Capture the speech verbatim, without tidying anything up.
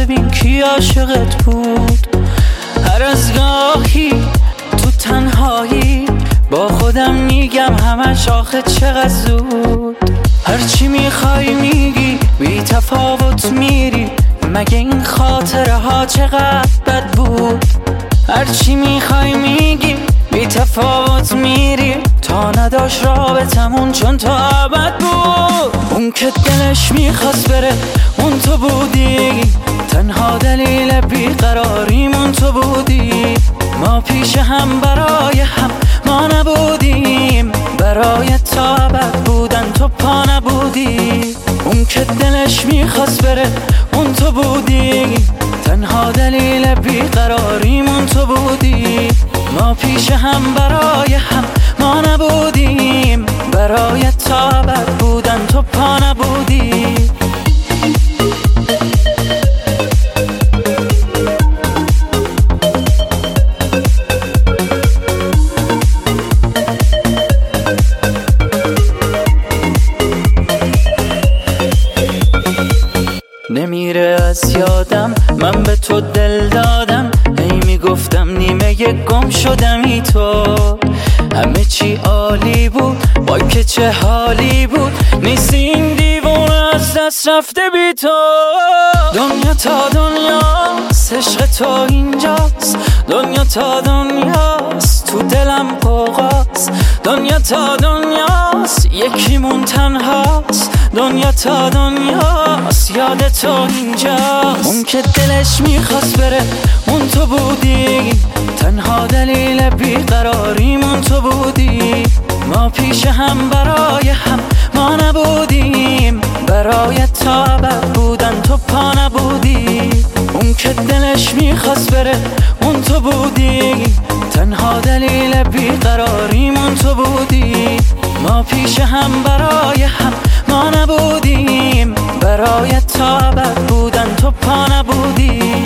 ببین کی عاشقت بود. هر از گاهی تو تنهایی با خودم میگم همش آخه چقدر زود. هرچی میخوای میگی بی تفاوت میری، مگه این خاطره ها چقدر بد بود. هرچی میخوای میگی بی تفاوت میری، تا نداشت رابطمون چون تا ابد بود. اون که دلش میخواست بره اون تو بودی، تنها دلیل بیقراریمون تو بودی. ما پیش هم برای هم ما نبودیم، برای تا ابد بودن تو پا نبودی. اون که دلش میخواست بره اون تو بودی، تنها دلیل بیقراریمون تو بودی. ما پیش هم برای هم ما نبودیم، برای تا ابد بودن تو پا نبودی. نمیره از یادم من به تو دل دادم، هی میگفتم نیمه گم شدمی تو. همه چی عالی بود وای که چه حالی بود، نیستی این دیوونه از دست رفته بی تو. دنیا تا دنیاست عشق تو اینجاست، دنیا تا دنیاست تو دلم قوقاست. دنیا تا دنیاست یکیمون تنهاست، دنیا تا دنیاست یاد تو اینجاست. اون که دلش میخواست بره اون تو بودی، تنها دلیل بیقراریمون تو بودی. ما پیش هم برای هم ما نبودیم، برای تا ابد بودن تو پا نبودی. اون که دلش میخواست بره اون تو بودی، تنها دلیل بیقراریمون تو بودی. ما پیش هم برای هم ما نبودیم، برای تا ابد بودن تو پا نبودی.